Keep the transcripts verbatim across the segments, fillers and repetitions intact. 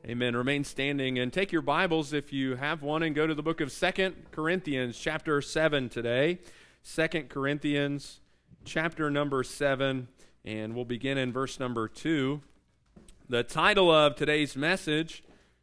Amen. Remain standing and take your Bibles if you have one and go to the book of Second Corinthians chapter seven today. Second Corinthians chapter number seven, and we'll begin in verse number two. The title of today's message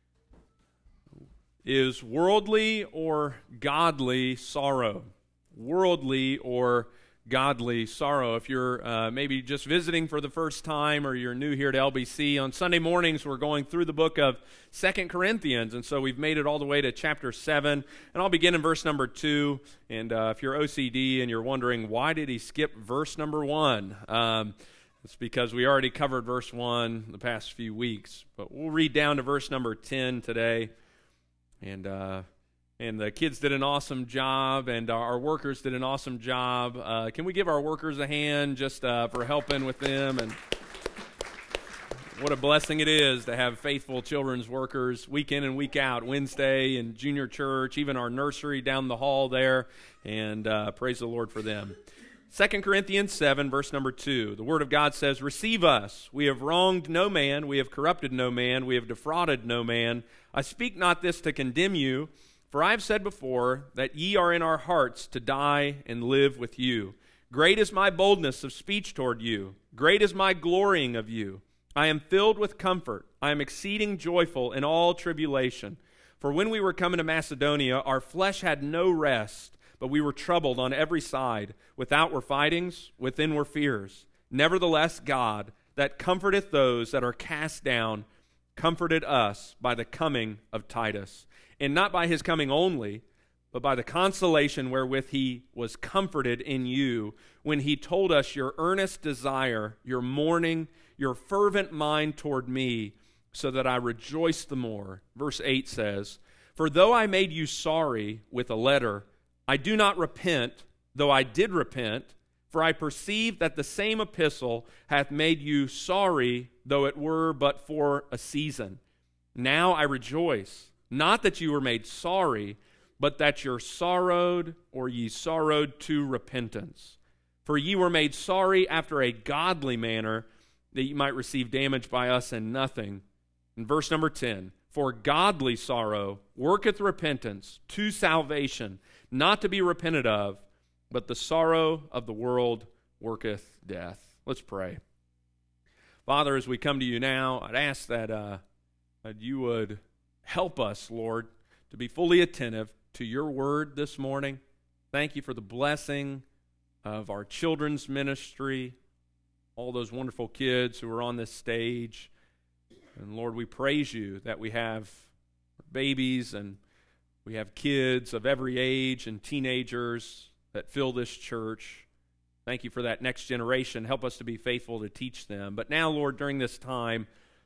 is Worldly or Godly Sorrow. Worldly or Godly sorrow. If you're uh, maybe just visiting for the first time or you're new here to L B C, on Sunday mornings we're going through the book of Second Corinthians, and so we've made it all the way to chapter seven, and I'll begin in verse number two, and uh, if you're O C D and you're wondering why did he skip verse number one, um, it's because we already covered verse one the past few weeks, but we'll read down to verse number ten today, and uh And the kids did an awesome job, and our workers did an awesome job. Uh, can we give our workers a hand just uh, for helping with them? And what a blessing it is to have faithful children's workers week in and week out, Wednesday in junior church, even our nursery down the hall there, and uh, praise the Lord for them. Second Corinthians seven, verse number two, the Word of God says, "Receive us. We have wronged no man, we have corrupted no man, we have defrauded no man. I speak not this to condemn you, for I have said before that ye are in our hearts to die and live with you. Great is my boldness of speech toward you. Great is my glorying of you. I am filled with comfort. I am exceeding joyful in all tribulation. For when we were coming to Macedonia, our flesh had no rest, but we were troubled on every side. Without were fightings, within were fears. Nevertheless, God, that comforteth those that are cast down, comforted us by the coming of Titus. And not by his coming only, but by the consolation wherewith he was comforted in you, when he told us your earnest desire, your mourning, your fervent mind toward me, so that I rejoice the more." Verse eight says, "For though I made you sorry with a letter, I do not repent, though I did repent, for I perceive that the same epistle hath made you sorry, though it were but for a season. Now I rejoice, not that you were made sorry, but that you're sorrowed, or ye sorrowed to repentance. For ye were made sorry after a godly manner, that ye might receive damage by us and nothing." In verse number ten, "For godly sorrow worketh repentance to salvation, not to be repented of, but the sorrow of the world worketh death." Let's pray. Father, as we come to you now, I'd ask that, uh, that you would help us, Lord, to be fully attentive to your word this morning. Thank you for the blessing of our children's ministry, all those wonderful kids who are on this stage. And Lord, we praise you that we have babies and we have kids of every age and teenagers that fill this church. Thank you for that next generation. Help us to be faithful to teach them. But now, Lord, during this time,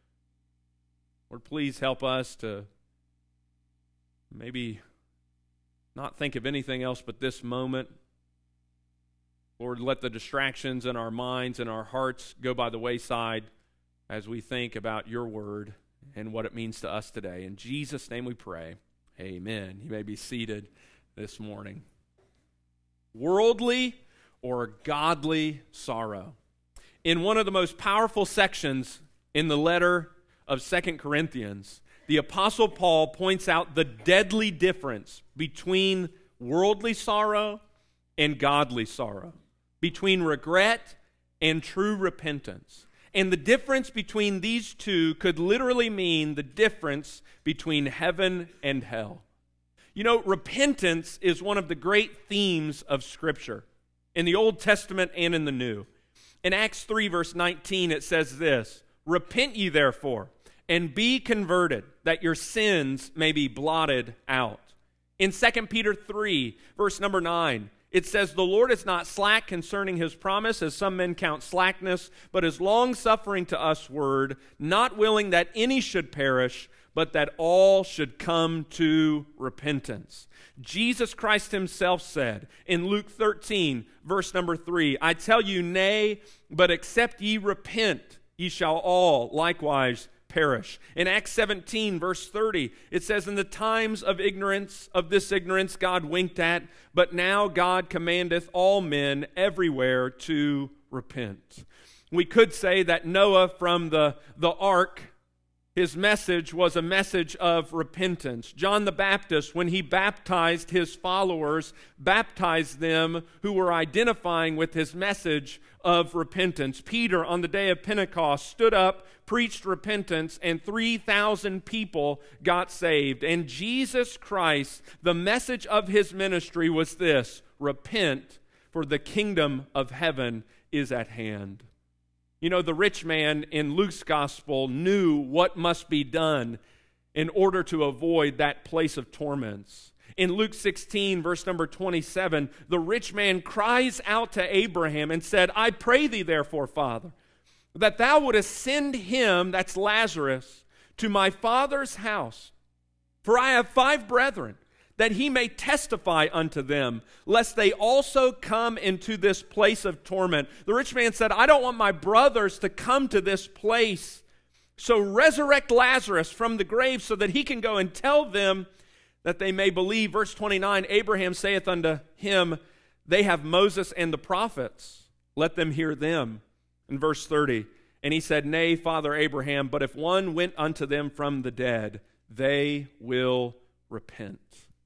Lord, please help us to maybe not think of anything else but this moment. Lord, let the distractions in our minds and our hearts go by the wayside as we think about your word and what it means to us today. In Jesus' name we pray. Amen. You may be seated this morning. Worldly or godly sorrow. In one of the most powerful sections in the letter of Second Corinthians, the Apostle Paul points out the deadly difference between worldly sorrow and godly sorrow, between regret and true repentance. And the difference between these two could literally mean the difference between heaven and hell. You know, repentance is one of the great themes of Scripture, in the Old Testament and in the New. In Acts three, verse nineteen, it says this, "Repent ye therefore, and be converted, that your sins may be blotted out." In Second Peter three, verse number nine, it says, "The Lord is not slack concerning his promise, as some men count slackness, but is long-suffering to usward, not willing that any should perish, but that all should come to repentance." Jesus Christ himself said in Luke thirteen, verse number three, "I tell you, nay, but except ye repent, ye shall all likewise perish." In Acts seventeen, verse thirty, it says, "In the times of ignorance, of this ignorance God winked at, but now God commandeth all men everywhere to repent." We could say that Noah from the, the ark His message was a message of repentance. John the Baptist, when he baptized his followers, baptized them who were identifying with his message of repentance. Peter, on the day of Pentecost, stood up, preached repentance, and three thousand people got saved. And Jesus Christ, the message of his ministry was this: repent, for the kingdom of heaven is at hand. You know, the rich man in Luke's gospel knew what must be done in order to avoid that place of torments. In Luke sixteen, verse number twenty-seven, the rich man cries out to Abraham and said, I pray thee therefore, Father, that thou wouldest send him, that's Lazarus, to my father's house. For I have five brethren, that he may testify unto them, lest they also come into this place of torment. The rich man said, I don't want my brothers to come to this place. So resurrect Lazarus from the grave so that he can go and tell them that they may believe. Verse twenty-nine, Abraham saith unto him, they have Moses and the prophets. Let them hear them. In verse thirty, and he said, Nay, Father Abraham, but if one went unto them from the dead, they will repent.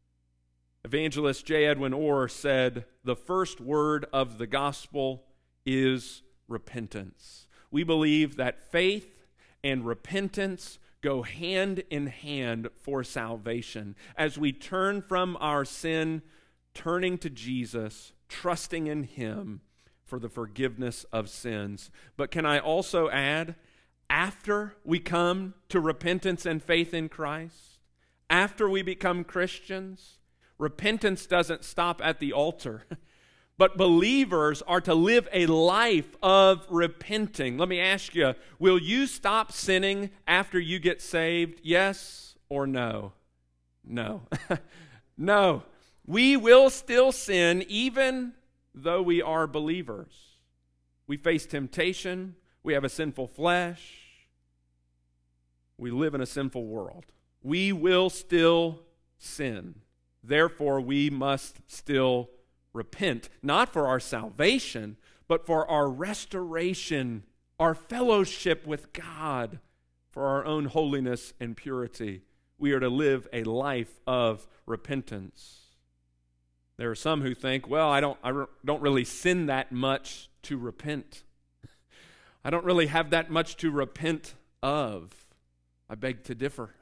Evangelist J. Edwin Orr said, the first word of the gospel is repentance. We believe that faith and repentance go hand in hand for salvation. As we turn from our sin, turning to Jesus, trusting in him for the forgiveness of sins. But can I also add, after we come to repentance and faith in Christ, after we become Christians, repentance doesn't stop at the altar, but believers are to live a life of repenting. Let me ask you, will you stop sinning after you get saved? Yes or no? No. No. We will still sin even though we are believers. We face temptation. We have a sinful flesh. We live in a sinful world. We will still sin. Therefore, we must still repent, not for our salvation, but for our restoration, our fellowship with God, for our own holiness and purity. We are to live a life of repentance. There are some who think, well, I don't, I don't really sin that much to repent. I don't really have that much to repent of. I beg to differ.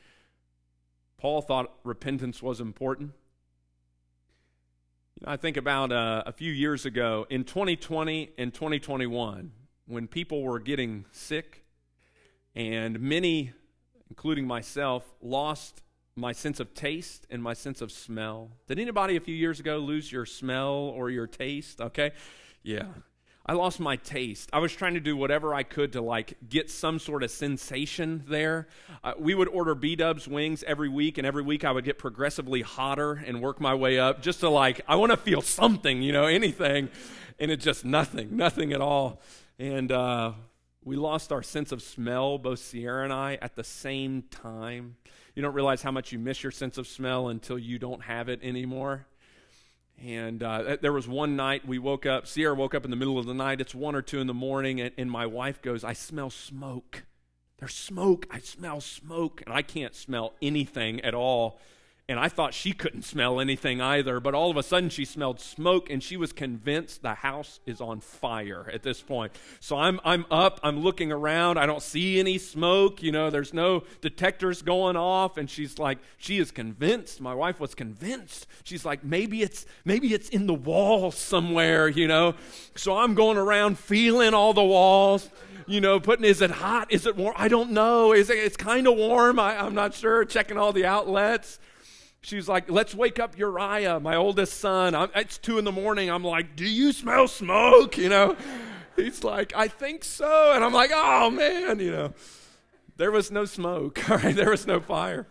Paul thought repentance was important. You know, I think about uh, a few years ago, in twenty twenty and twenty twenty-one, when people were getting sick, and many, including myself, lost my sense of taste and my sense of smell. Did anybody a few years ago lose your smell or your taste? Okay, yeah. I lost my taste. I was trying to do whatever I could to like get some sort of sensation there. Uh, we would order B-dubs wings every week, and every week I would get progressively hotter and work my way up just to like, I want to feel something, you know, anything. And it's just nothing, nothing at all. And uh, we lost our sense of smell, both Sierra and I, at the same time. You don't realize how much you miss your sense of smell until you don't have it anymore. And uh, there was one night we woke up, Sierra woke up in the middle of the night, it's one or two in the morning, and, and my wife goes, I smell smoke. There's smoke. I smell smoke. And I can't smell anything at all. And I thought she couldn't smell anything either, but all of a sudden she smelled smoke, and she was convinced the house is on fire at this point. So I'm I'm up, I'm looking around, I don't see any smoke, you know, there's no detectors going off, and she's like, she is convinced, my wife was convinced. She's like, maybe it's maybe it's in the walls somewhere, you know. So I'm going around feeling all the walls, you know, putting, is it hot, is it warm? I don't know, is it, it's kind of warm, I, I'm not sure, checking all the outlets. She was like, let's wake up Uriah, my oldest son. I'm, it's two in the morning. I'm like, do you smell smoke? You know, he's like, I think so. And I'm like, oh, man, you know. There was no smoke, all right? There was no fire.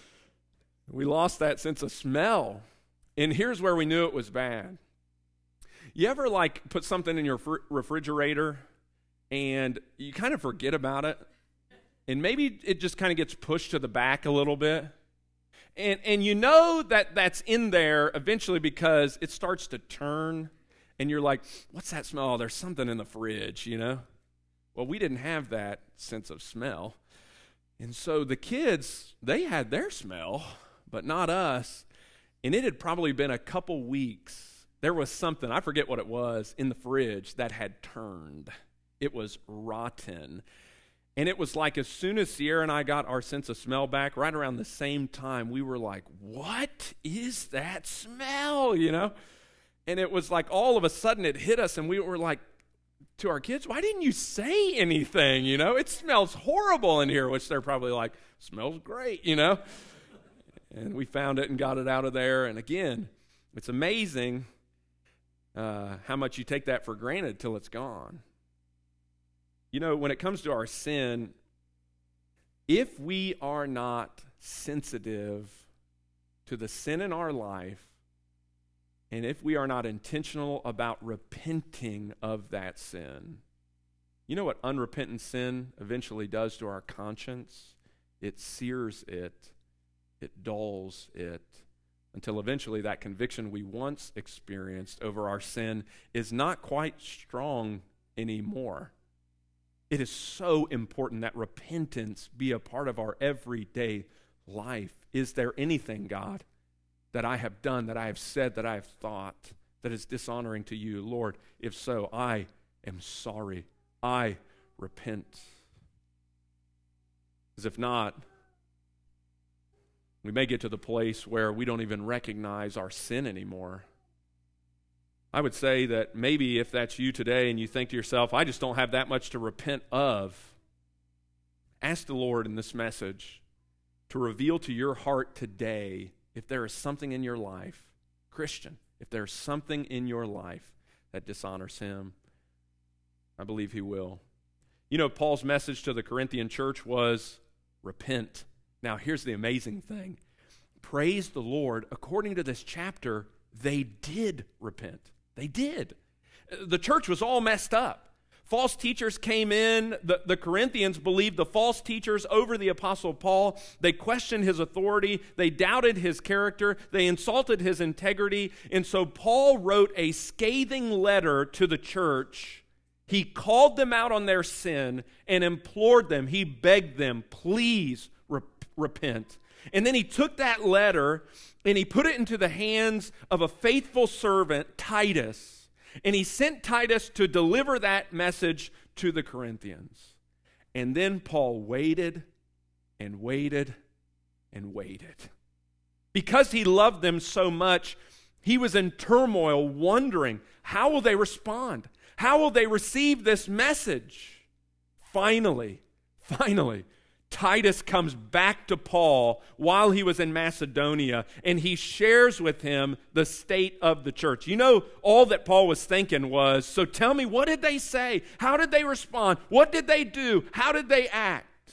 We lost that sense of smell. And here's where we knew it was bad. You ever, like, put something in your fr- refrigerator and you kind of forget about it? And maybe it just kind of gets pushed to the back a little bit? And and you know that that's in there eventually because it starts to turn, and you're like, what's that smell? Oh, there's something in the fridge, you know? Well, we didn't have that sense of smell. And so the kids, they had their smell, but not us. And it had probably been a couple weeks. There was something, I forget what it was, in the fridge that had turned. It was rotten. And it was like as soon as Sierra and I got our sense of smell back, right around the same time, we were like, what is that smell, you know? And it was like all of a sudden it hit us, and we were like, to our kids, why didn't you say anything, you know? It smells horrible in here, which they're probably like, smells great, you know? And we found it and got it out of there. And again, it's amazing uh, how much you take that for granted till it's gone. You know, when it comes to our sin, if we are not sensitive to the sin in our life, and if we are not intentional about repenting of that sin, you know what unrepentant sin eventually does to our conscience? It sears it, it dulls it, until eventually that conviction we once experienced over our sin is not quite strong anymore. It is so important that repentance be a part of our everyday life. Is there anything, God, that I have done, that I have said, that I have thought, that is dishonoring to you? Lord, if so, I am sorry. I repent. Because if not, we may get to the place where we don't even recognize our sin anymore. I would say that maybe if that's you today and you think to yourself, I just don't have that much to repent of, ask the Lord in this message to reveal to your heart today if there is something in your life, Christian, if there's something in your life that dishonors him. I believe he will. You know, Paul's message to the Corinthian church was repent. Now, here's the amazing thing. Praise the Lord, according to this chapter, they did repent. They did. The church was all messed up. False teachers came in. The, the Corinthians believed the false teachers over the Apostle Paul. They questioned his authority. They doubted his character. They insulted his integrity. And so Paul wrote a scathing letter to the church. He called them out on their sin and implored them. He begged them, please rep- repent. And then he took that letter and he put it into the hands of a faithful servant, Titus. And he sent Titus to deliver that message to the Corinthians. And then Paul waited and waited and waited. Because he loved them so much, he was in turmoil, wondering, how will they respond? How will they receive this message? Finally, finally, Titus comes back to Paul while he was in Macedonia, and he shares with him the state of the church. You know, all that Paul was thinking was, so tell me, what did they say? How did they respond? What did they do? How did they act?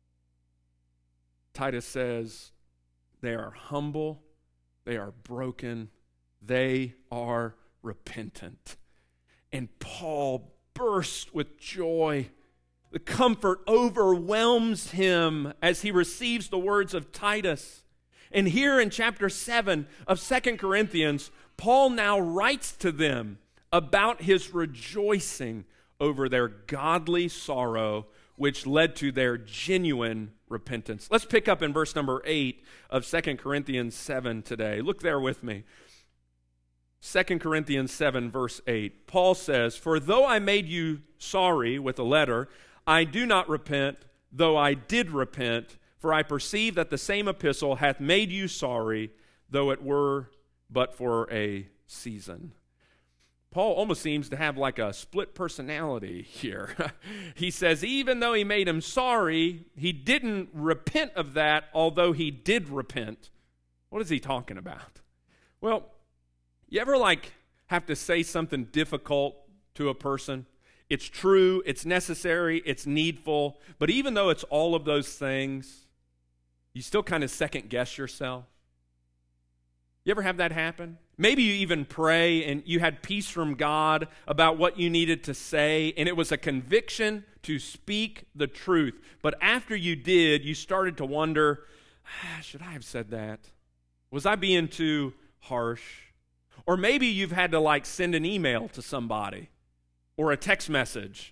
Titus says, they are humble, they are broken, they are repentant. And Paul burst with joy. The comfort overwhelms him as he receives the words of Titus. And here in chapter seven of Second Corinthians, Paul now writes to them about his rejoicing over their godly sorrow, which led to their genuine repentance. Let's pick up in verse number eight of Second Corinthians seven today. Look there with me. Second Corinthians seven, verse eight. Paul says, for though I made you sorry with a letter, I do not repent, though I did repent, for I perceive that the same epistle hath made you sorry, though it were but for a season. Paul almost seems to have like a split personality here. He says even though he made him sorry, he didn't repent of that, although he did repent. What is he talking about? Well, you ever like have to say something difficult to a person? It's true, it's necessary, it's needful, but even though it's all of those things, you still kind of second guess yourself. You ever have that happen? Maybe you even pray and you had peace from God about what you needed to say, and it was a conviction to speak the truth. But after you did, you started to wonder, ah, should I have said that? Was I being too harsh? Or maybe you've had to like send an email to somebody, or a text message,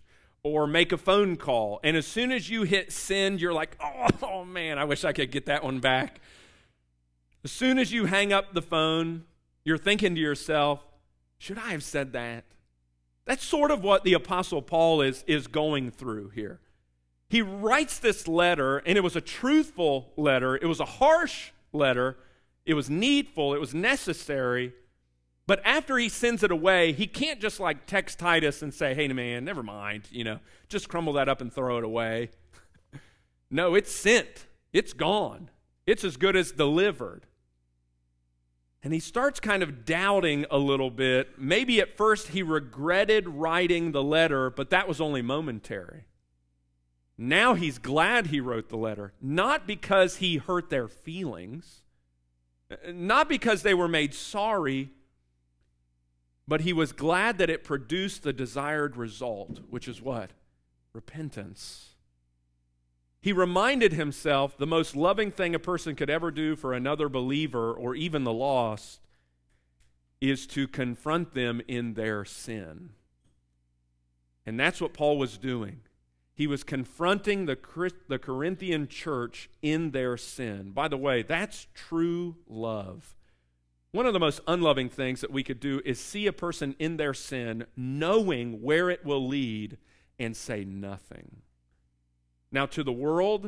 or make a phone call. And as soon as you hit send, you're like, oh, oh man, I wish I could get that one back. As soon as you hang up the phone, you're thinking to yourself, should I have said that? That's sort of what the Apostle Paul is, is going through here. He writes this letter, and it was a truthful letter. It was a harsh letter. It was needful. It was necessary. But after he sends it away, he can't just like text Titus and say, hey, man, never mind, you know, just crumble that up and throw it away. No, it's sent. It's gone. It's as good as delivered. And he starts kind of doubting a little bit. Maybe at first he regretted writing the letter, but that was only momentary. Now he's glad he wrote the letter, not because he hurt their feelings, not because they were made sorry, but he was glad that it produced the desired result, which is what? Repentance. He reminded himself the most loving thing a person could ever do for another believer or even the lost is to confront them in their sin. And that's what Paul was doing. He was confronting the, the Corinthian church in their sin. By the way, that's true love. One of the most unloving things that we could do is see a person in their sin, knowing where it will lead, and say nothing. Now, to the world,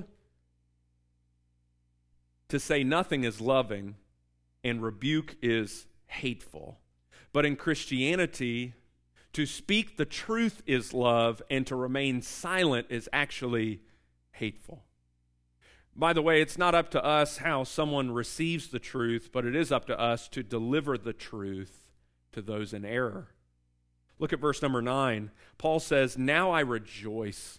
to say nothing is loving, and rebuke is hateful. But in Christianity, to speak the truth is love, and to remain silent is actually hateful. By the way, it's not up to us how someone receives the truth, but it is up to us to deliver the truth to those in error. Look at verse number nine. Paul says, now I rejoice.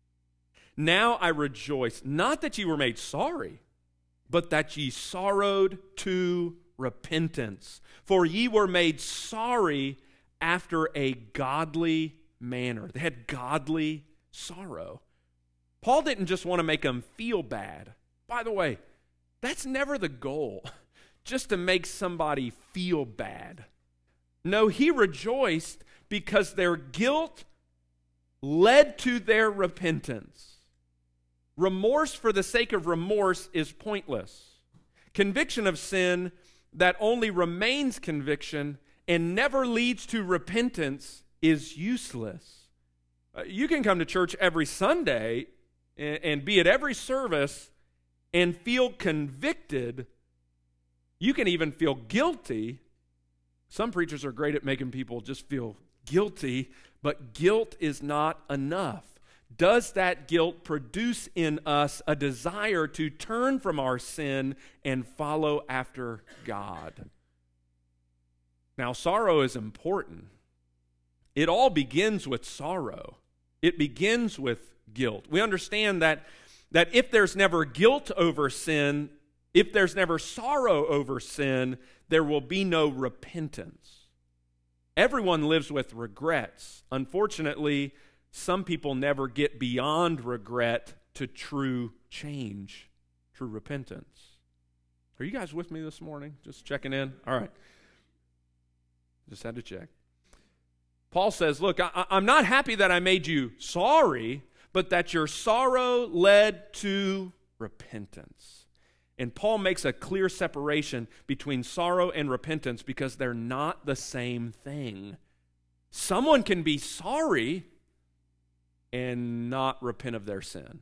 Now I rejoice, not that ye were made sorry, but that ye sorrowed to repentance. For ye were made sorry after a godly manner. They had godly sorrow. Paul didn't just want to make them feel bad. By the way, that's never the goal, just to make somebody feel bad. No, he rejoiced because their guilt led to their repentance. Remorse for the sake of remorse is pointless. Conviction of sin that only remains conviction and never leads to repentance is useless. Uh, you can come to church every Sunday and, and be at every service and feel convicted. You can even feel guilty. Some preachers are great at making people just feel guilty, but guilt is not enough. Does that guilt produce in us a desire to turn from our sin and follow after God? Now, sorrow is important. It all begins with sorrow. It begins with guilt. We understand that, that if there's never guilt over sin, if there's never sorrow over sin, there will be no repentance. Everyone lives with regrets. Unfortunately, some people never get beyond regret to true change, true repentance. Are you guys with me this morning? Just checking in? All right. Just had to check. Paul says, look, I, I'm not happy that I made you sorry, but that your sorrow led to repentance. And Paul makes a clear separation between sorrow and repentance because they're not the same thing. Someone can be sorry and not repent of their sin.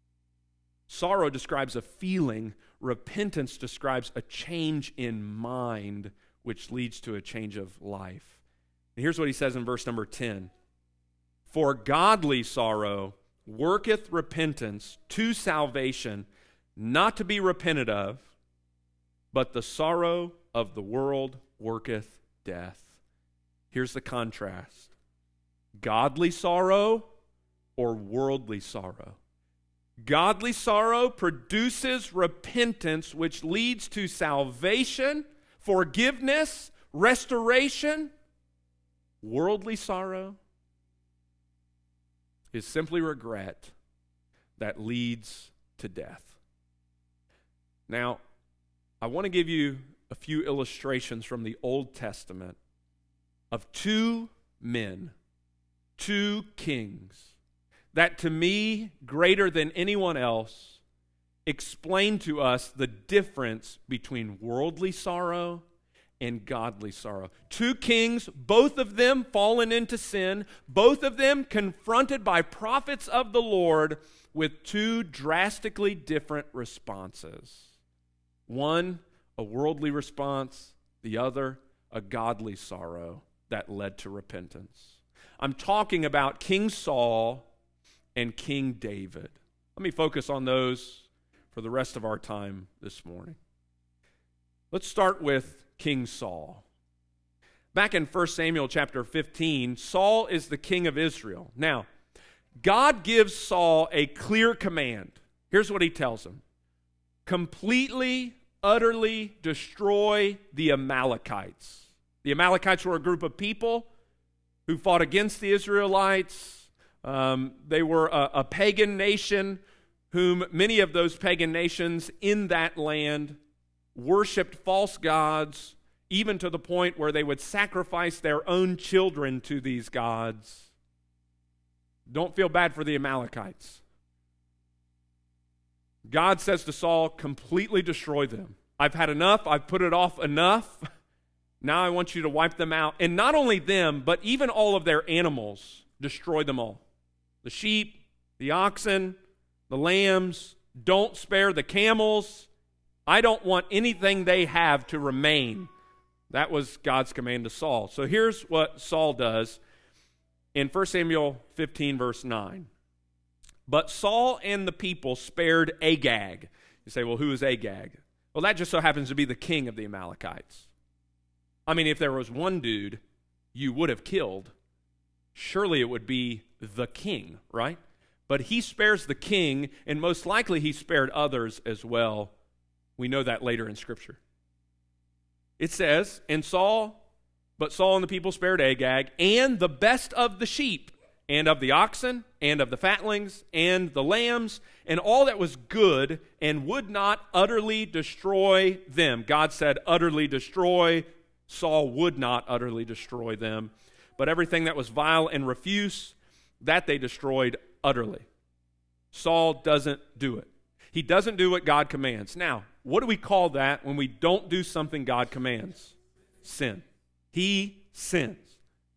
Sorrow describes a feeling. Repentance describes a change in mind, which leads to a change of life. And here's what he says in verse number ten. For godly sorrow worketh repentance to salvation, not to be repented of, but the sorrow of the world worketh death. Here's the contrast. Godly sorrow or worldly sorrow. Godly sorrow produces repentance, which leads to salvation, forgiveness, restoration. Worldly sorrow is simply regret that leads to death. Now, I want to give you a few illustrations from the Old Testament of two men, two kings, that to me, greater than anyone else, explain to us the difference between worldly sorrow and godly sorrow. Two kings, both of them fallen into sin, both of them confronted by prophets of the Lord with two drastically different responses. One, a worldly response, the other, a godly sorrow that led to repentance. I'm talking about King Saul and King David. Let me focus on those for the rest of our time this morning. Let's start with King Saul. Back in First Samuel chapter fifteen, Saul is the king of Israel. Now, God gives Saul a clear command. Here's what he tells him. Completely, utterly destroy the Amalekites. The Amalekites were a group of people who fought against the Israelites. Um, they were a, a pagan nation whom many of those pagan nations in that land worshipped false gods, even to the point where they would sacrifice their own children to these gods. Don't feel bad for the Amalekites. God says to Saul, completely destroy them. I've had enough. I've put it off enough. Now I want you to wipe them out. And not only them, but even all of their animals. Destroy them all. The sheep, the oxen, the lambs. Don't spare the camels. I don't want anything they have to remain. That was God's command to Saul. So here's what Saul does in First Samuel fifteen, verse nine. But Saul and the people spared Agag. You say, well, who is Agag? Well, that just so happens to be the king of the Amalekites. I mean, if there was one dude you would have killed, surely it would be the king, right? But he spares the king, and most likely he spared others as well. We know that later in Scripture. It says, and Saul, but Saul and the people spared Agag, and the best of the sheep, and of the oxen, and of the fatlings, and the lambs, and all that was good, and would not utterly destroy them. God said, utterly destroy. Saul would not utterly destroy them. But everything that was vile and refuse, that they destroyed utterly. Saul doesn't do it. He doesn't do what God commands. Now, what do we call that when we don't do something God commands? Sin. He sins.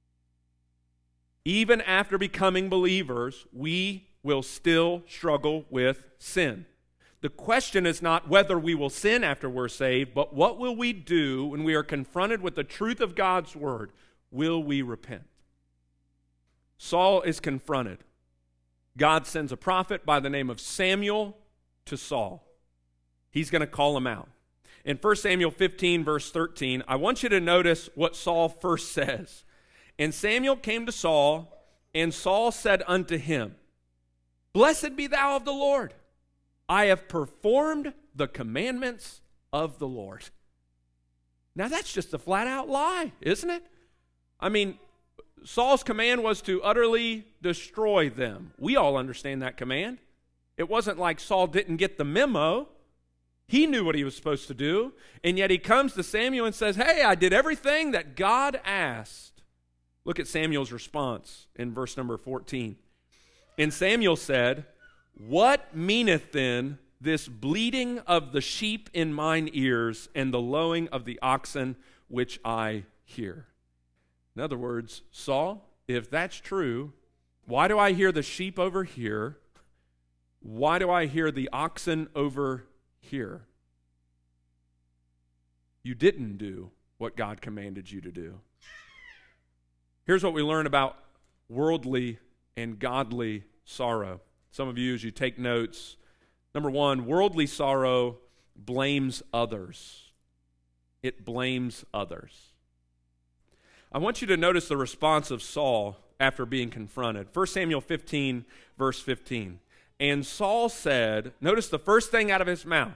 Even after becoming believers, we will still struggle with sin. The question is not whether we will sin after we're saved, but what will we do when we are confronted with the truth of God's word? Will we repent? Saul is confronted. God sends a prophet by the name of Samuel to Saul. He's going to call him out. In First Samuel fifteen, verse thirteen, I want you to notice what Saul first says. And Samuel came to Saul, and Saul said unto him, Blessed be thou of the Lord. I have performed the commandments of the Lord. Now that's just a flat out lie, isn't it? I mean, Saul's command was to utterly destroy them. We all understand that command. It wasn't like Saul didn't get the memo. He knew what he was supposed to do, and yet he comes to Samuel and says, hey, I did everything that God asked. Look at Samuel's response in verse number fourteen. And Samuel said, What meaneth then this bleating of the sheep in mine ears and the lowing of the oxen which I hear? In other words, Saul, if that's true, why do I hear the sheep over here? Why do I hear the oxen over here? You didn't do what God commanded you to do. Here's what we learn about worldly and godly sorrow. Some of you, as you take notes, number one, worldly sorrow blames others. It blames others. I want you to notice the response of Saul after being confronted. First Samuel fifteen, verse fifteen. And Saul said, notice the first thing out of his mouth,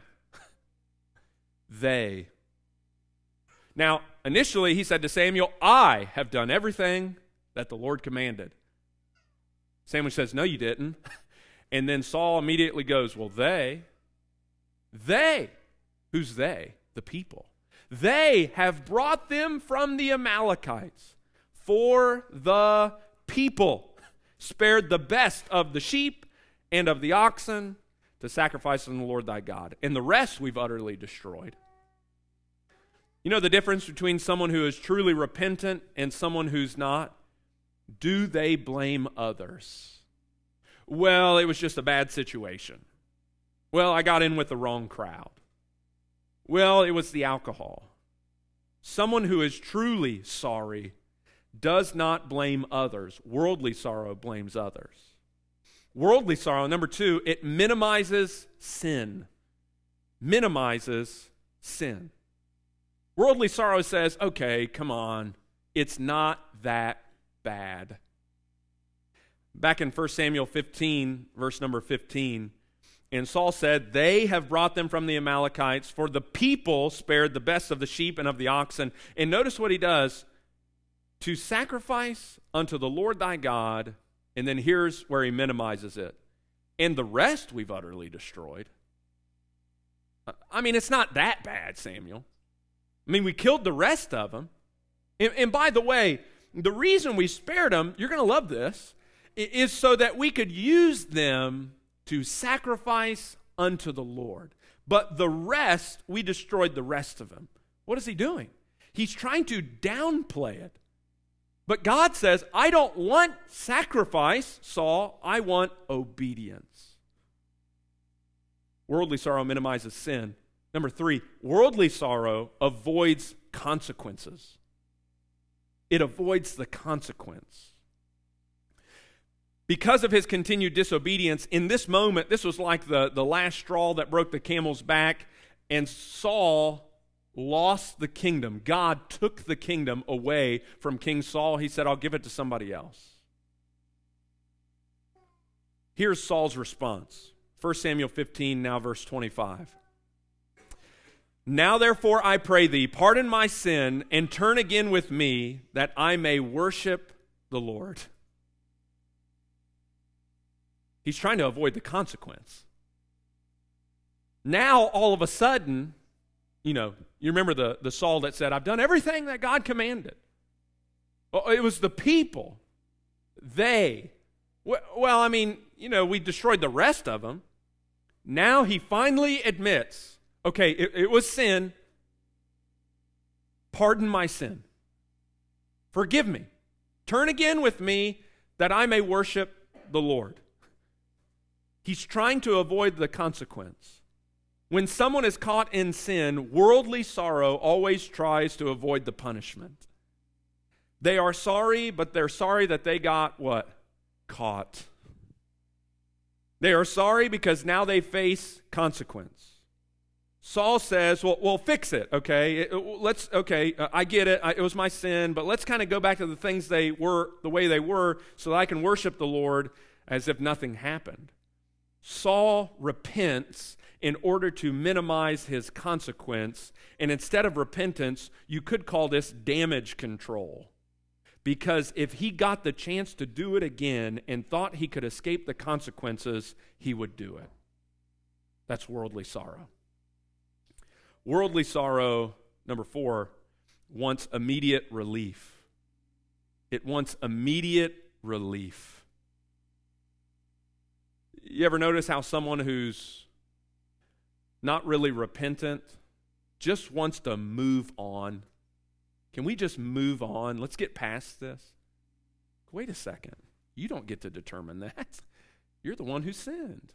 they. Now, initially he said to Samuel, I have done everything that the Lord commanded. Samuel says, no, you didn't. And then Saul immediately goes, well, they, they, who's they? The people. They have brought them from the Amalekites for the people. spared the best of the sheep and of the oxen to sacrifice unto the Lord thy God. And the rest we've utterly destroyed. You know the difference between someone who is truly repentant and someone who's not? Do they blame others? Well, it was just a bad situation. Well, I got in with the wrong crowd. Well, it was the alcohol. Someone who is truly sorry does not blame others. Worldly sorrow blames others. Worldly sorrow, number two, it minimizes sin. Minimizes sin. Worldly sorrow says, okay, come on, it's not that bad. Back in First Samuel fifteen, verse number fifteen, and Saul said, they have brought them from the Amalekites, for the people spared the best of the sheep and of the oxen. And notice what he does, to sacrifice unto the Lord thy God, and then here's where he minimizes it. And the rest we've utterly destroyed. I mean, it's not that bad, Samuel. I mean, we killed the rest of them. And, and by the way, the reason we spared them, you're going to love this, is so that we could use them to sacrifice unto the Lord. But the rest, we destroyed the rest of them. What is he doing? He's trying to downplay it. But God says, I don't want sacrifice, Saul. I want obedience. Worldly sorrow minimizes sin. Number three, worldly sorrow avoids consequences. It avoids the consequence. Because of his continued disobedience, in this moment, this was like the, the last straw that broke the camel's back, and Saul lost the kingdom. God took the kingdom away from King Saul. He said, I'll give it to somebody else. Here's Saul's response. First Samuel fifteen, now verse twenty-five. Now therefore I pray thee, pardon my sin, and turn again with me, that I may worship the Lord. He's trying to avoid the consequence. Now, all of a sudden, you know, you remember the, the Saul that said, I've done everything that God commanded. Well, it was the people. They. Well, I mean, you know, we destroyed the rest of them. Now he finally admits, okay, it, it was sin. Pardon my sin. Forgive me. Turn again with me that I may worship the Lord. He's trying to avoid the consequence. When someone is caught in sin, worldly sorrow always tries to avoid the punishment. They are sorry, but they're sorry that they got what? Caught. They are sorry because now they face consequence. Saul says, well, well fix it, okay? It, let's, okay, uh, I get it. I, it was my sin, but let's kind of go back to the things they were, the way they were, so that I can worship the Lord as if nothing happened. Saul repents in order to minimize his consequence, and instead of repentance, you could call this damage control. Because if he got the chance to do it again and thought he could escape the consequences, he would do it. That's worldly sorrow. Worldly sorrow, number four, wants immediate relief. It wants immediate relief. You ever notice how someone who's not really repentant just wants to move on? Can we just move on? Let's get past this. Wait a second. You don't get to determine that. You're the one who sinned.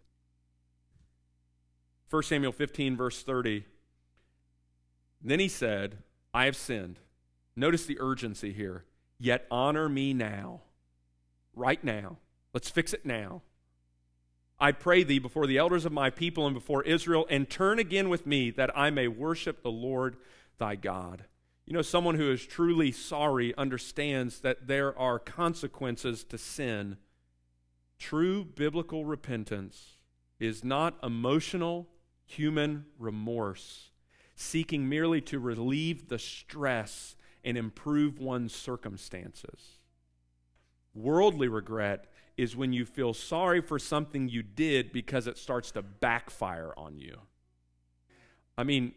First Samuel fifteen, verse thirty. Then he said, I have sinned. Notice the urgency here. Yet honor me now. Right now. Let's fix it now. I pray thee before the elders of my people and before Israel, and turn again with me that I may worship the Lord thy God. You know, someone who is truly sorry understands that there are consequences to sin. True biblical repentance is not emotional human remorse, seeking merely to relieve the stress and improve one's circumstances. Worldly regret is when you feel sorry for something you did because it starts to backfire on you. I mean,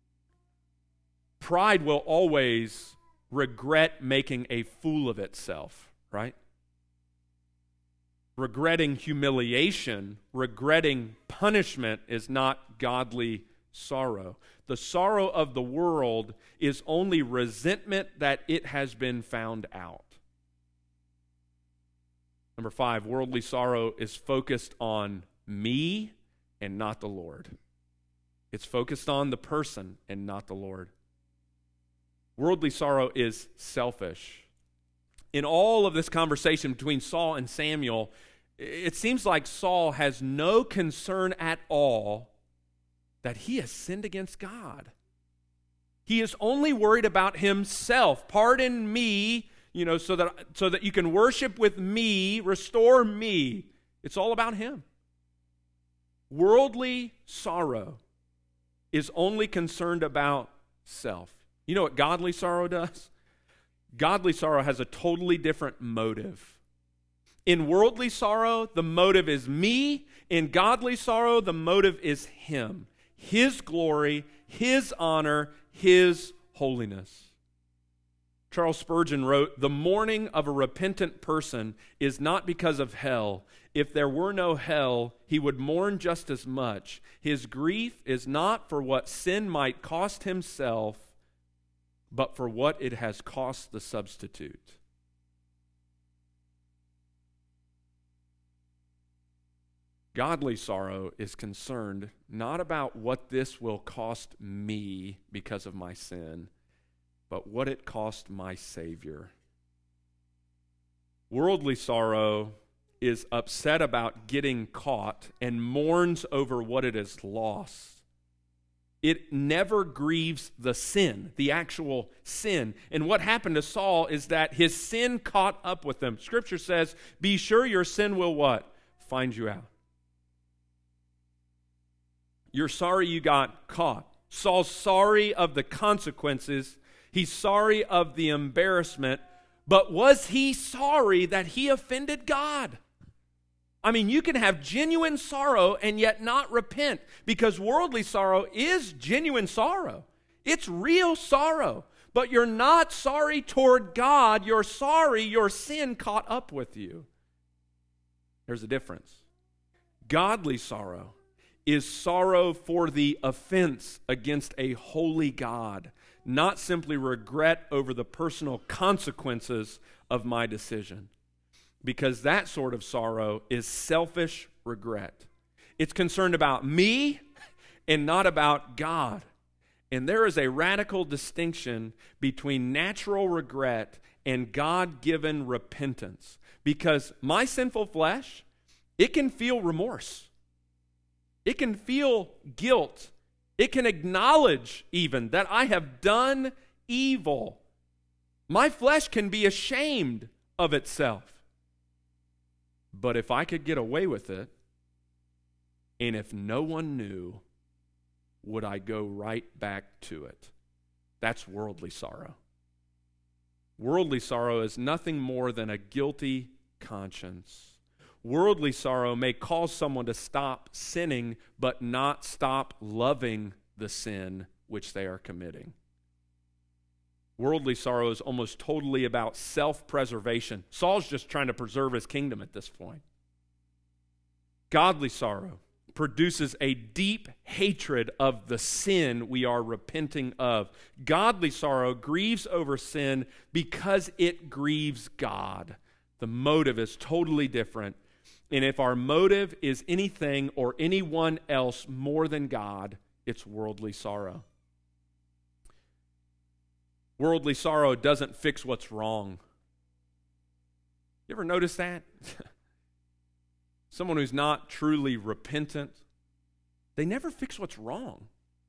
pride will always regret making a fool of itself, right? Regretting humiliation, regretting punishment is not godly sorrow. The sorrow of the world is only resentment that it has been found out. Number five, worldly sorrow is focused on me and not the Lord. It's focused on the person and not the Lord. Worldly sorrow is selfish. In all of this conversation between Saul and Samuel, it seems like Saul has no concern at all that he has sinned against God. He is only worried about himself. Pardon me, you know, so that so that you can worship with me, restore me. It's all about him. Worldly sorrow is only concerned about self. You know what godly sorrow does? Godly sorrow has a totally different motive. In worldly sorrow, the motive is me. In godly sorrow, the motive is him. His glory, his honor, his holiness. Charles Spurgeon wrote, "The mourning of a repentant person is not because of hell. If there were no hell, he would mourn just as much. His grief is not for what sin might cost himself, but for what it has cost the substitute." Godly sorrow is concerned not about what this will cost me because of my sin, but what it cost my Savior. Worldly sorrow is upset about getting caught and mourns over what it has lost. It never grieves the sin, the actual sin. And what happened to Saul is that his sin caught up with him. Scripture says, be sure your sin will what? Find you out. You're sorry you got caught. Saul's sorry of the consequences. He's sorry of the embarrassment. But was he sorry that he offended God? I mean, you can have genuine sorrow and yet not repent, because worldly sorrow is genuine sorrow. It's real sorrow. But you're not sorry toward God. You're sorry your sin caught up with you. There's a difference. Godly sorrow is sorrow for the offense against a holy God, not simply regret over the personal consequences of my decision. Because that sort of sorrow is selfish regret. It's concerned about me and not about God. And there is a radical distinction between natural regret and God-given repentance. Because my sinful flesh, it can feel remorse. It can feel guilt. It can acknowledge even that I have done evil. My flesh can be ashamed of itself. But if I could get away with it, and if no one knew, would I go right back to it? That's worldly sorrow. Worldly sorrow is nothing more than a guilty conscience. Worldly sorrow may cause someone to stop sinning, but not stop loving the sin which they are committing. Worldly sorrow is almost totally about self-preservation. Saul's just trying to preserve his kingdom at this point. Godly sorrow produces a deep hatred of the sin we are repenting of. Godly sorrow grieves over sin because it grieves God. The motive is totally different. And if our motive is anything or anyone else more than God, it's worldly sorrow. Worldly sorrow doesn't fix what's wrong. You ever notice that? Someone who's not truly repentant, they never fix what's wrong.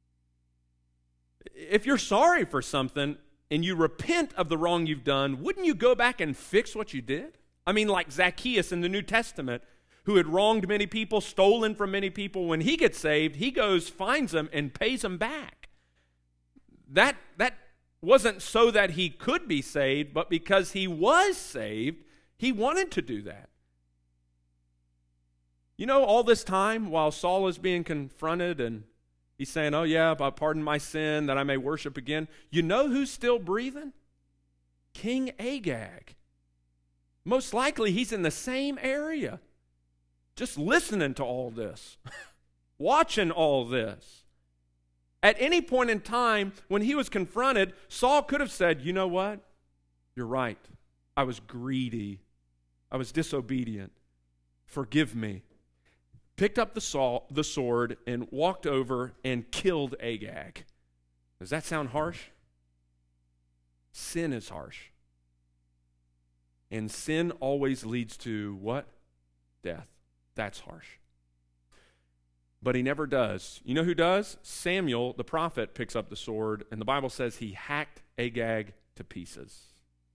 If you're sorry for something and you repent of the wrong you've done, wouldn't you go back and fix what you did? I mean, like Zacchaeus in the New Testament, who had wronged many people, stolen from many people. When he gets saved, he goes, finds them, and pays them back. That, that wasn't so that he could be saved, but because he was saved, he wanted to do that. You know, all this time, while Saul is being confronted and he's saying, oh yeah, pardon my sin, that I may worship again, you know who's still breathing? King Agag. Most likely he's in the same area. just listening to all this, watching all this. At any point in time when he was confronted, Saul could have said, you know what? You're right. I was greedy. I was disobedient. Forgive me. Picked up the, saw, the sword and walked over and killed Agag. Does that sound harsh? Sin is harsh. And sin always leads to what? Death. That's harsh. But he never does. You know who does? Samuel, the prophet, picks up the sword, and the Bible says he hacked Agag to pieces.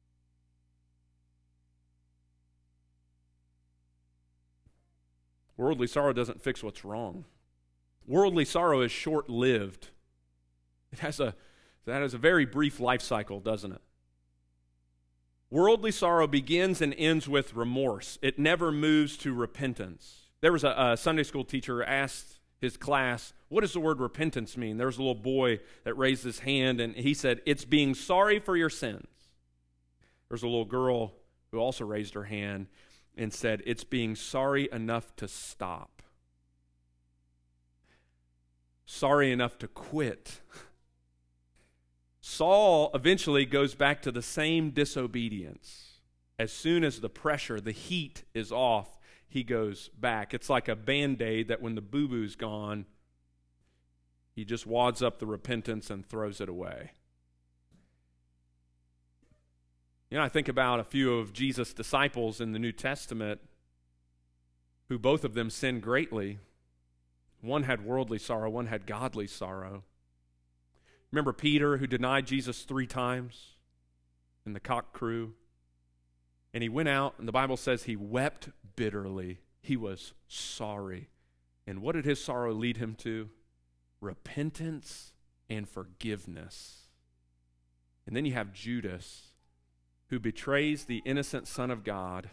Worldly sorrow doesn't fix what's wrong. Worldly sorrow is short-lived. It has a, that has a very brief life cycle, doesn't it? Worldly sorrow begins and ends with remorse. It never moves to repentance. There was a, a Sunday school teacher who asked his class, what does the word repentance mean? There was a little boy that raised his hand, and he said, it's being sorry for your sins. There was a little girl who also raised her hand and said, it's being sorry enough to stop. Sorry enough to quit. Saul eventually goes back to the same disobedience. As soon as the pressure, the heat is off, he goes back. It's like a Band-Aid that when the boo-boo's gone, he just wads up the repentance and throws it away. You know, I think about a few of Jesus' disciples in the New Testament who both of them sinned greatly. One had worldly sorrow, one had godly sorrow. Remember Peter who denied Jesus three times in the cock crew? And he went out, and the Bible says he wept bitterly. He was sorry. And what did his sorrow lead him to? Repentance and forgiveness. And then you have Judas, who betrays the innocent Son of God.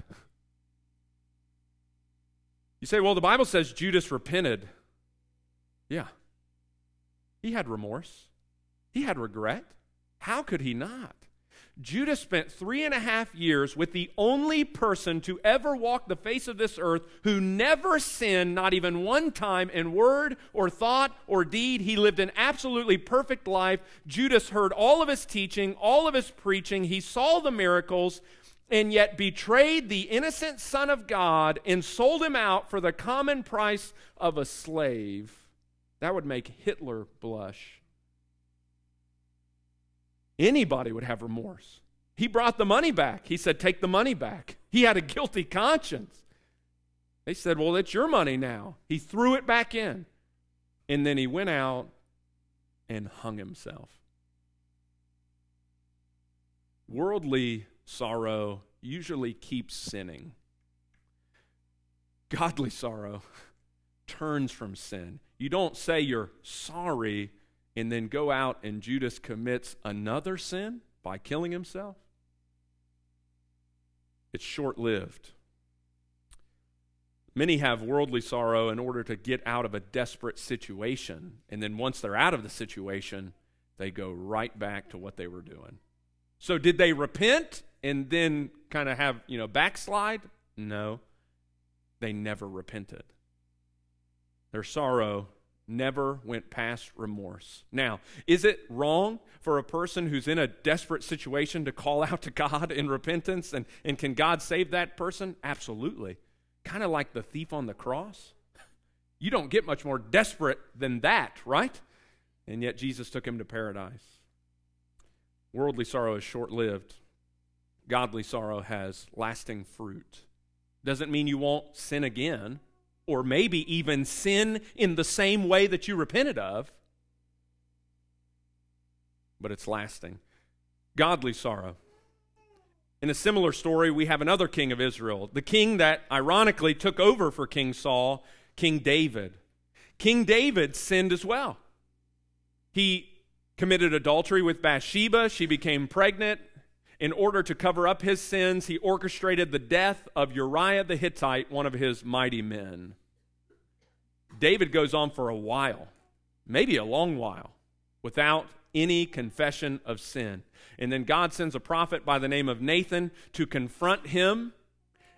You say, well, the Bible says Judas repented. Yeah. He had remorse. He had regret. How could he not? Judas spent three and a half years with the only person to ever walk the face of this earth who never sinned, not even one time, in word or thought or deed. He lived an absolutely perfect life. Judas heard all of his teaching, all of his preaching. He saw the miracles, and yet betrayed the innocent Son of God and sold him out for the common price of a slave. That would make Hitler blush. Anybody would have remorse. He brought the money back. He said, take the money back. He had a guilty conscience. They said, well, it's your money now. He threw it back in. And then he went out and hung himself. Worldly sorrow usually keeps sinning. Godly sorrow turns from sin. You don't say you're sorry and then go out and Judas commits another sin by killing himself. It's short-lived. Many have worldly sorrow in order to get out of a desperate situation. And then once they're out of the situation, they go right back to what they were doing. So did they repent and then kind of have, you know, backslide? No. They never repented. Their sorrow never went past remorse. Now, is it wrong for a person who's in a desperate situation to call out to God in repentance? And, and can God save that person? Absolutely. Kind of like the thief on the cross. You don't get much more desperate than that, right? And yet Jesus took him to paradise. Worldly sorrow is short-lived. Godly sorrow has lasting fruit. Doesn't mean you won't sin again, or maybe even sin in the same way that you repented of, but it's lasting. Godly sorrow. In a similar story, we have another king of Israel, the king that ironically took over for King Saul, King David. King David sinned as well. He committed adultery with Bathsheba. She became pregnant. In order to cover up his sins, he orchestrated the death of Uriah the Hittite, one of his mighty men. David goes on for a while, maybe a long while, without any confession of sin. And then God sends a prophet by the name of Nathan to confront him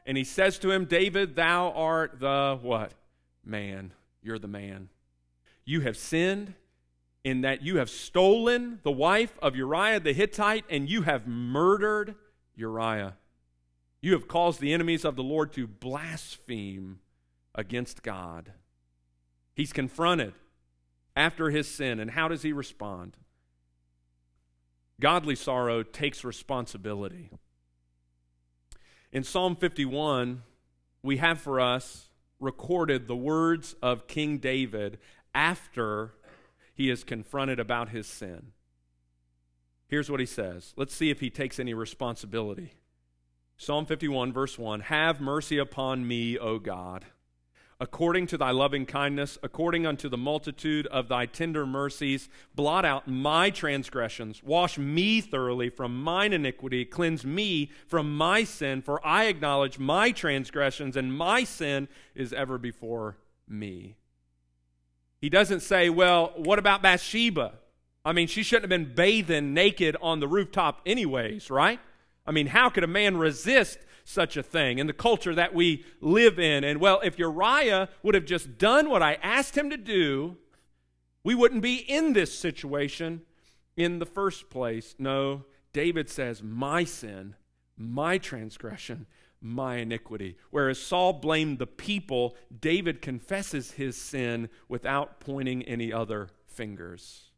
and he says to him, David, thou art the what? Man. You're the man. You have sinned in that you have stolen the wife of Uriah the Hittite, and you have murdered Uriah. You have caused the enemies of the Lord to blaspheme against God. He's confronted after his sin, and how does he respond? Godly sorrow takes responsibility. In Psalm fifty-one, we have for us recorded the words of King David after he is confronted about his sin. Here's what he says. Let's see if he takes any responsibility. Psalm fifty-one, verse one, have mercy upon me, O God, according to thy loving kindness, according unto the multitude of thy tender mercies, blot out my transgressions, wash me thoroughly from mine iniquity, cleanse me from my sin, for I acknowledge my transgressions, and my sin is ever before me. He doesn't say, well, what about Bathsheba? I mean, she shouldn't have been bathing naked on the rooftop anyways, right? I mean, how could a man resist such a thing in the culture that we live in? And well, if Uriah would have just done what I asked him to do, we wouldn't be in this situation in the first place. No, David says, my sin, my transgression, my iniquity. Whereas Saul blamed the people, David confesses his sin without pointing any other fingers.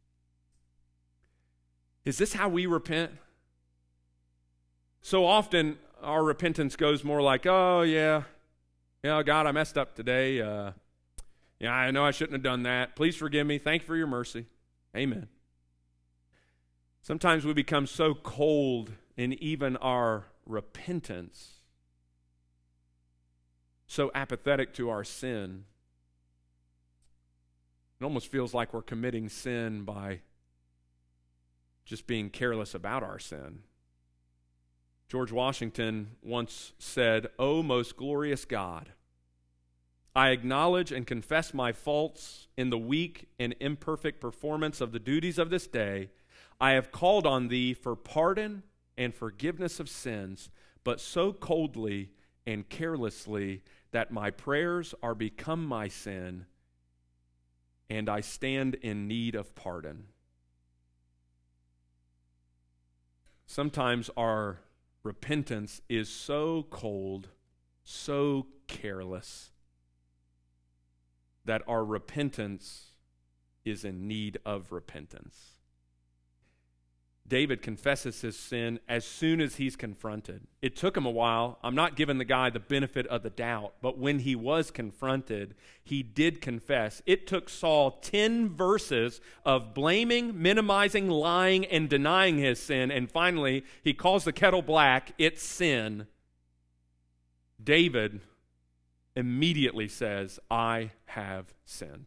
Is this how we repent? So often, our repentance goes more like, oh, yeah, yeah, God, I messed up today. Uh, yeah, I know I shouldn't have done that. Please forgive me. Thank you for your mercy. Amen. Sometimes we become so cold in even our repentance, so apathetic to our sin. It almost feels like we're committing sin by just being careless about our sin. George Washington once said, O most glorious God, I acknowledge and confess my faults in the weak and imperfect performance of the duties of this day. I have called on thee for pardon and forgiveness of sins, but so coldly and carelessly that my prayers are become my sin, and I stand in need of pardon. Sometimes our repentance is so cold, so careless, that our repentance is in need of repentance. David confesses his sin as soon as he's confronted. It took him a while. I'm not giving the guy the benefit of the doubt, but when he was confronted, he did confess. It took Saul ten verses of blaming, minimizing, lying, and denying his sin, and finally, he calls the kettle black. It's sin. David immediately says, I have sinned.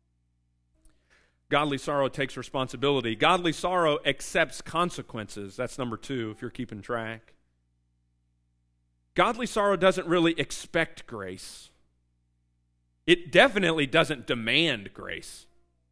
Godly sorrow takes responsibility. Godly sorrow accepts consequences. That's number two, if you're keeping track. Godly sorrow doesn't really expect grace. It definitely doesn't demand grace.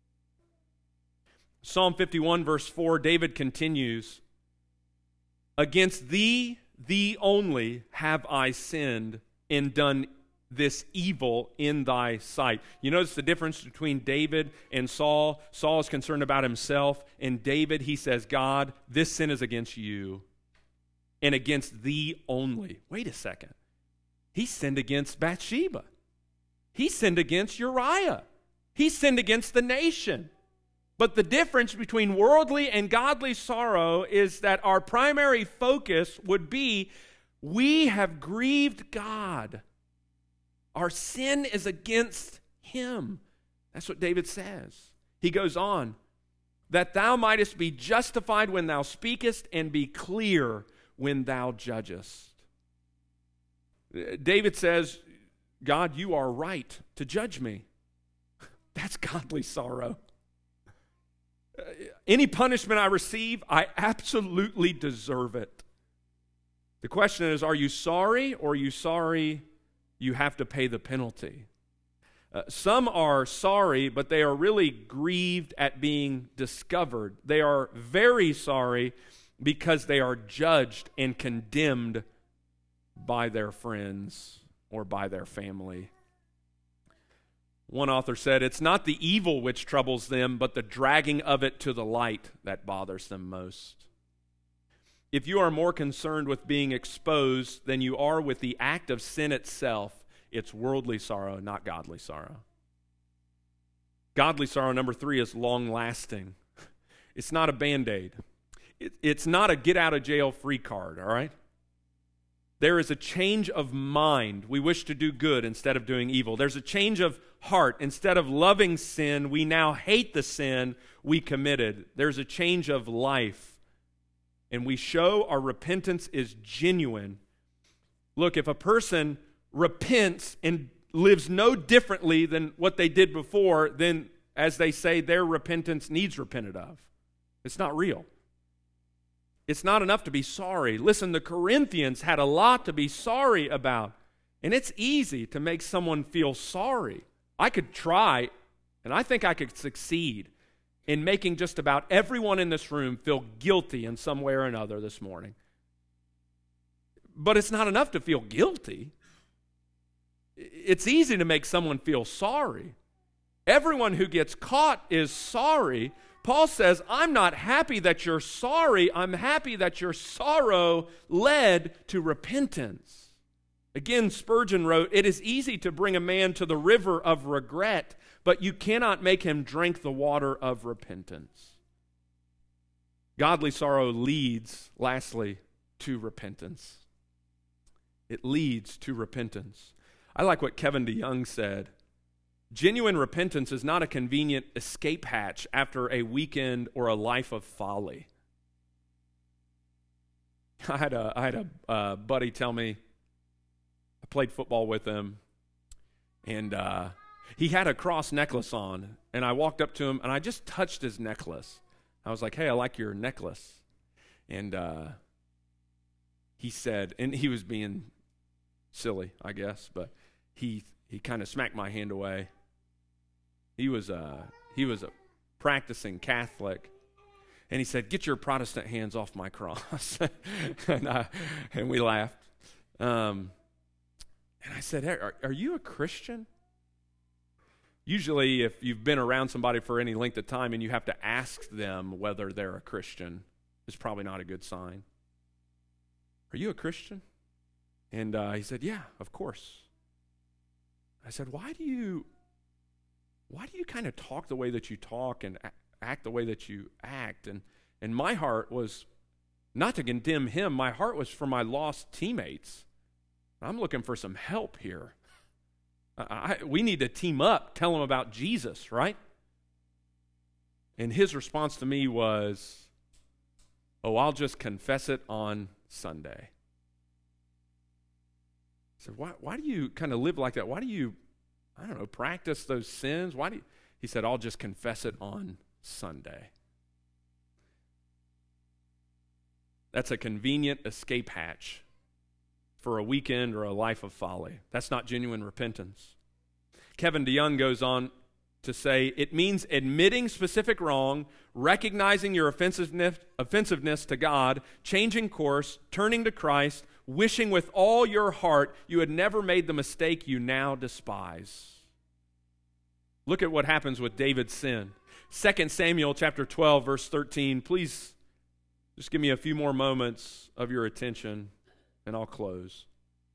Psalm fifty-one, verse four, David continues, against thee, thee only, have I sinned and done this evil in thy sight. You notice the difference between David and Saul? Saul is concerned about himself, and David, he says, God, this sin is against you and against thee only. Wait a second. He sinned against Bathsheba. He sinned against Uriah. He sinned against the nation. But the difference between worldly and godly sorrow is that our primary focus would be, we have grieved God. Our sin is against him. That's what David says. He goes on, that thou mightest be justified when thou speakest and be clear when thou judgest. David says, God, you are right to judge me. That's godly sorrow. Any punishment I receive, I absolutely deserve it. The question is, are you sorry, or are you sorry you have to pay the penalty? Uh, some are sorry, but they are really grieved at being discovered. They are very sorry because they are judged and condemned by their friends or by their family. One author said, "It's not the evil which troubles them, but the dragging of it to the light that bothers them most." If you are more concerned with being exposed than you are with the act of sin itself, it's worldly sorrow, not godly sorrow. Godly sorrow, number three, is long-lasting. It's not a Band-Aid. It, it's not a get-out-of-jail-free card, all right? There is a change of mind. We wish to do good instead of doing evil. There's a change of heart. Instead of loving sin, we now hate the sin we committed. There's a change of life. And we show our repentance is genuine. Look, if a person repents and lives no differently than what they did before, then, as they say, their repentance needs repented of. It's not real. It's not enough to be sorry. Listen, the Corinthians had a lot to be sorry about. And it's easy to make someone feel sorry. I could try, and I think I could succeed in making just about everyone in this room feel guilty in some way or another this morning. But it's not enough to feel guilty. It's easy to make someone feel sorry. Everyone who gets caught is sorry. Paul says, I'm not happy that you're sorry. I'm happy that your sorrow led to repentance. Again, Spurgeon wrote, it is easy to bring a man to the river of regret, but you cannot make him drink the water of repentance. Godly sorrow leads, lastly, to repentance. It leads to repentance. I like what Kevin DeYoung said. Genuine repentance is not a convenient escape hatch after a weekend or a life of folly. I had a, I had a uh, buddy tell me, I played football with him, and uh, he had a cross necklace on, and I walked up to him, and I just touched his necklace. I was like, hey, I like your necklace. And uh, he said, and he was being silly, I guess, but he he kind of smacked my hand away. He was a, he was a practicing Catholic, and he said, get your Protestant hands off my cross. and, I, and we laughed. Um, and I said, hey, are, are you a Christian? Usually, if you've been around somebody for any length of time and you have to ask them whether they're a Christian, it's probably not a good sign. Are you a Christian? And uh, he said, yeah, of course. I said, why do you, why do you kind of talk the way that you talk and act the way that you act? And, and my heart was not to condemn him. My heart was for my lost teammates. I'm looking for some help here. I, I, we need to team up, tell them about Jesus, right? And his response to me was, oh, I'll just confess it on Sunday. I said, why, why do you kind of live like that? Why do you, I don't know, practice those sins? Why do you? He said, I'll just confess it on Sunday. That's a convenient escape hatch for a weekend or a life of folly. That's not genuine repentance. Kevin DeYoung goes on to say, it means admitting specific wrong, recognizing your offensiveness, offensiveness to God, changing course, turning to Christ, wishing with all your heart you had never made the mistake you now despise. Look at what happens with David's sin. Second Samuel chapter twelve, verse thirteen. Please just give me a few more moments of your attention, and I'll close.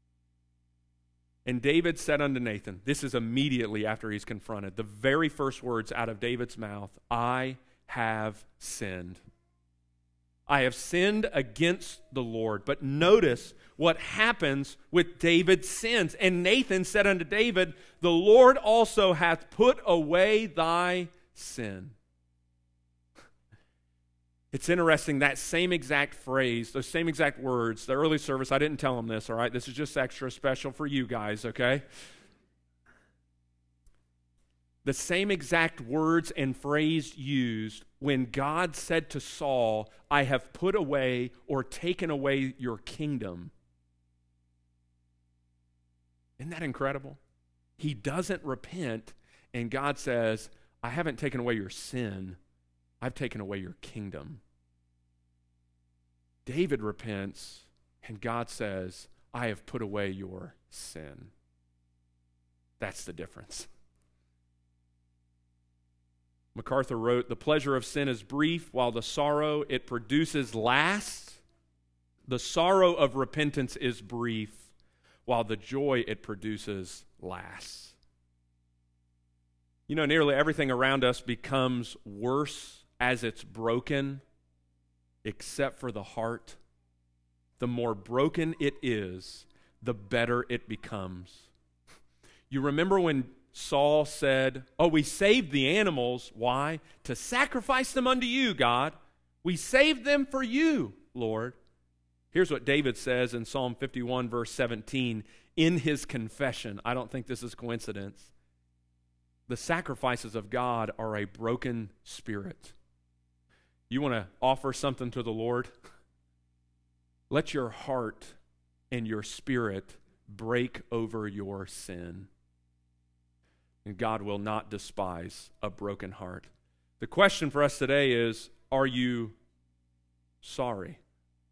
And David said unto Nathan, this is immediately after he's confronted, the very first words out of David's mouth, I have sinned. I have sinned against the Lord. But notice what happens with David's sins. And Nathan said unto David, the Lord also hath put away thy sin. It's interesting, that same exact phrase, those same exact words, the early service, I didn't tell them this, all right? This is just extra special for you guys, okay? The same exact words and phrase used when God said to Saul, I have put away or taken away your kingdom. Isn't that incredible? He doesn't repent, and God says, I haven't taken away your sin. I've taken away your kingdom. David repents, and God says, I have put away your sin. That's the difference. MacArthur wrote, the pleasure of sin is brief, while the sorrow it produces lasts. The sorrow of repentance is brief, while the joy it produces lasts. You know, nearly everything around us becomes worse as it's broken, except for the heart. The more broken it is, the better it becomes. You remember when Saul said, oh, we saved the animals. Why? To sacrifice them unto you, God. We saved them for you, Lord. Here's what David says in Psalm fifty-one, verse seventeen, in his confession. I don't think this is coincidence. The sacrifices of God are a broken spirit. You want to offer something to the Lord? Let your heart and your spirit break over your sin. And God will not despise a broken heart. The question for us today is, are you sorry?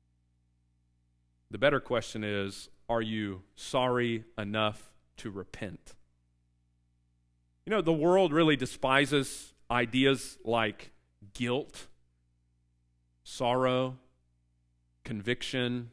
The better question is, are you sorry enough to repent? You know, the world really despises ideas like guilt, sorrow, conviction,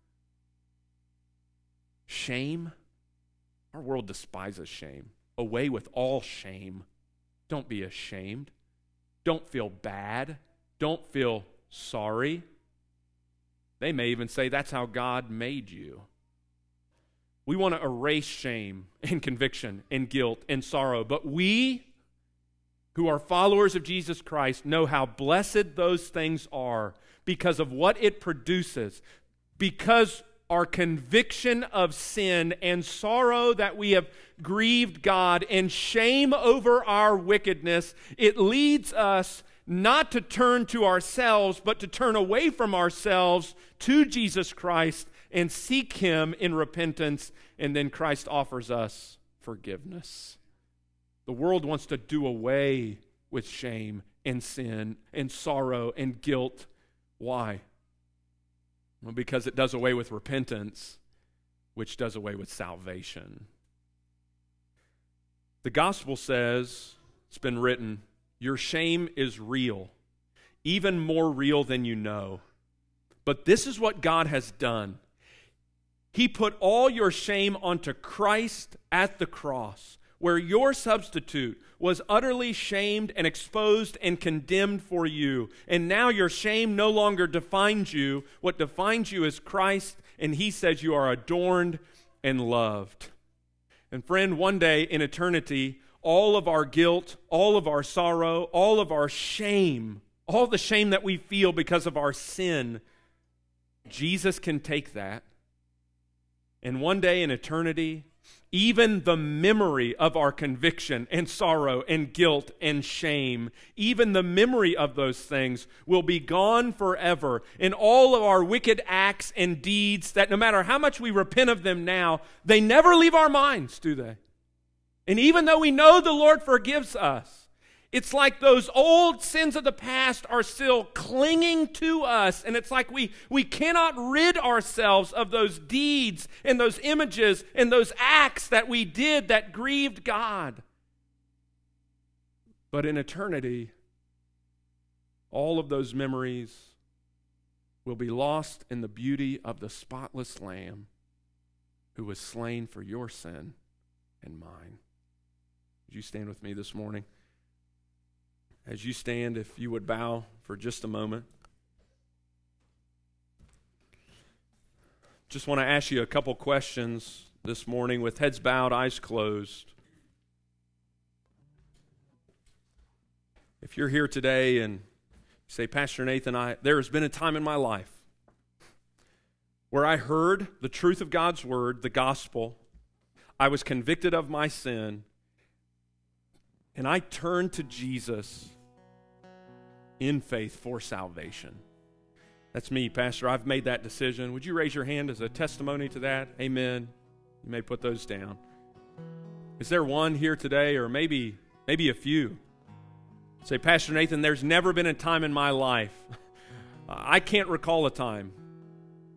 shame. Our world despises shame. Away with all shame. Don't be ashamed. Don't feel bad. Don't feel sorry. They may even say that's how God made you. We want to erase shame and conviction and guilt and sorrow, but we who are followers of Jesus Christ know how blessed those things are because of what it produces, because our conviction of sin and sorrow that we have grieved God and shame over our wickedness, it leads us not to turn to ourselves, but to turn away from ourselves to Jesus Christ and seek Him in repentance, and then Christ offers us forgiveness. The world wants to do away with shame and sin and sorrow and guilt. Why? Well, because it does away with repentance, which does away with salvation. The gospel says, it's been written, your shame is real, even more real than you know. But this is what God has done. He put all your shame onto Christ at the cross, where your substitute was utterly shamed and exposed and condemned for you. And now your shame no longer defines you. What defines you is Christ, and He says you are adorned and loved. And friend, one day in eternity, all of our guilt, all of our sorrow, all of our shame, all the shame that we feel because of our sin, Jesus can take that. And one day in eternity, even the memory of our conviction and sorrow and guilt and shame, even the memory of those things will be gone forever. And all of our wicked acts and deeds that no matter how much we repent of them now, they never leave our minds, do they? And even though we know the Lord forgives us, it's like those old sins of the past are still clinging to us. And it's like we, we cannot rid ourselves of those deeds and those images and those acts that we did that grieved God. But in eternity, all of those memories will be lost in the beauty of the spotless Lamb who was slain for your sin and mine. Would you stand with me this morning? As you stand, if you would bow for just a moment. Just want to ask you a couple questions this morning with heads bowed, eyes closed. If you're here today and say, Pastor Nathan, I, there has been a time in my life where I heard the truth of God's word, the gospel. I was convicted of my sin, and I turned to Jesus in faith for salvation. That's me, Pastor. I've made that decision. Would you raise your hand as a testimony to that? Amen. You may put those down. Is there one here today, or maybe maybe a few? Say, Pastor Nathan, there's never been a time in my life, I can't recall a time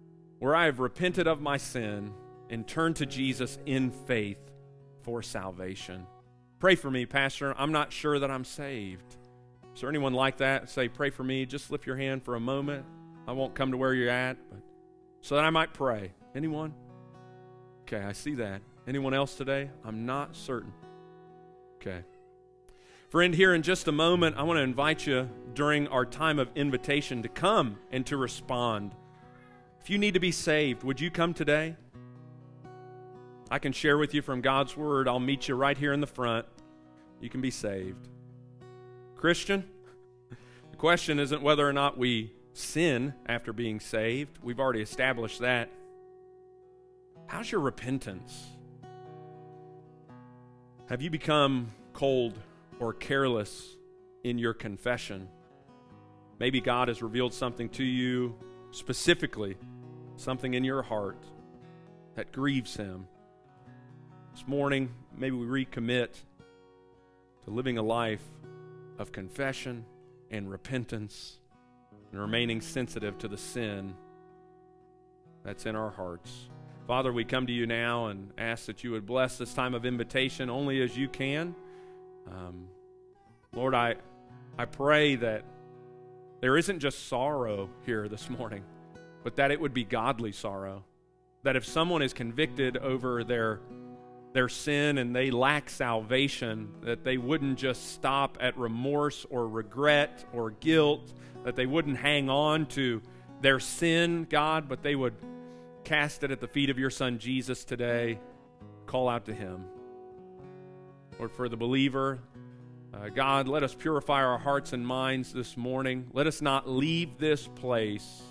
where I have repented of my sin and turned to Jesus in faith for salvation. Pray for me, Pastor. I'm not sure that I'm saved. Is there anyone like that? Say, pray for me. Just lift your hand for a moment. I won't come to where you're at, but so that I might pray. Anyone? Okay, I see that. Anyone else today? I'm not certain. Okay. Friend, here in just a moment, I want to invite you during our time of invitation to come and to respond. If you need to be saved, would you come today? I can share with you from God's Word. I'll meet you right here in the front. You can be saved. Christian, the question isn't whether or not we sin after being saved. We've already established that. How's your repentance? Have you become cold or careless in your confession? Maybe God has revealed something to you specifically, something in your heart that grieves Him. This morning, maybe we recommit to living a life of confession and repentance and remaining sensitive to the sin that's in our hearts. Father, we come to you now and ask that you would bless this time of invitation only as you can. Um, Lord, I, I pray that there isn't just sorrow here this morning, but that it would be godly sorrow. That if someone is convicted over their their sin and they lack salvation, that they wouldn't just stop at remorse or regret or guilt, that they wouldn't hang on to their sin, God, but they would cast it at the feet of your Son Jesus today, call out to Him. Lord, for the believer, uh, God, let us purify our hearts and minds this morning. Let us not leave this place,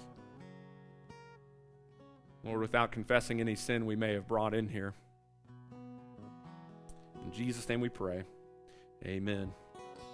Lord, without confessing any sin we may have brought in here. In Jesus' name we pray. Amen.